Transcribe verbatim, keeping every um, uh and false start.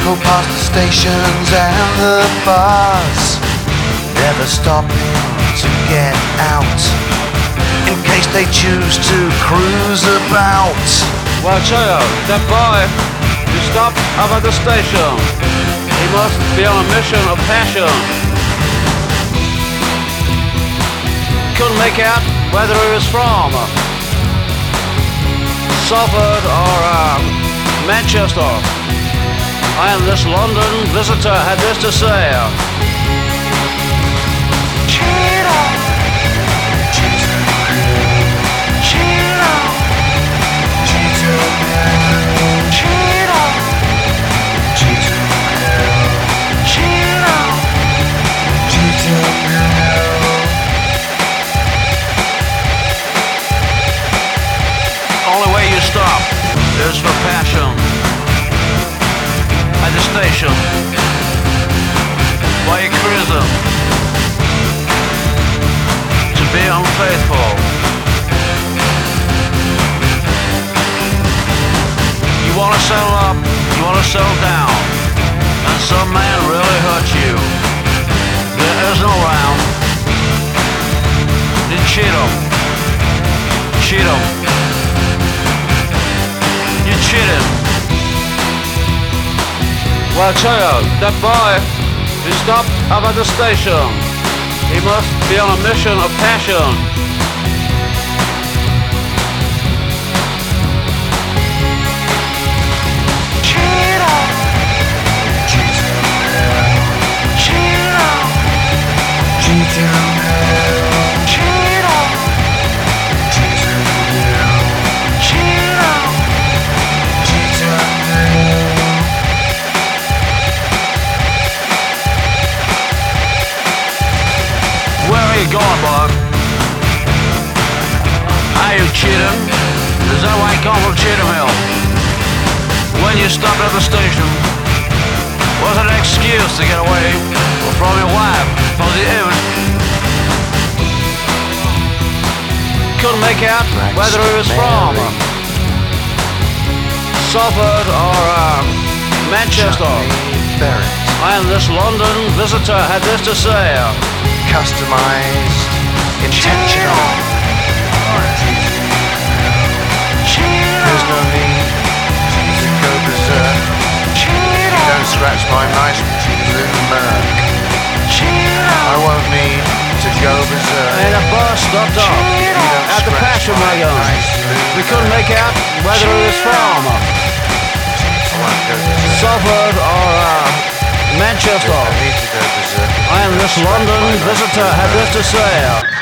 cycle past the stations and the bars, never stopping to get out, in case they choose to cruise about. Well, Cheo, that boy who stopped up at the station, he must be on a mission of passion. Couldn't make out whether he was from Salford or uh, Manchester. And this London visitor had this to say. Cheetah, Cheetah, Cheetah, Cheetah, Cheetah, Cheetah, Cheetah, Cheetah. Only way you stop is for passion. At the station, while you're cruising, to be unfaithful. You want to settle up, you want to settle down, and some man really hurt you. There is no round. You cheat him. Cheat him. You cheat him. Well, Cheo, that boy who stopped up at the station, he must be on a mission of passion. Cheetah, Cheetah, Cheetah, Cheetah, going, Bob? Are you cheating? Is that why you come from Cheatham Hill? When you stopped at the station, was it an excuse to get away from your wife, from the inn? Couldn't make out whether he was from Salford or uh, Manchester. And this London visitor had this to say. Customized, intentional. There's no need to go berserk. You don't scratch my nice blue Merc. I won't need to go berserk. And a bus stopped off at the Passion Wagon. We couldn't make out whether it was from Salford or uh, Manchester. And this London visitor had this to say.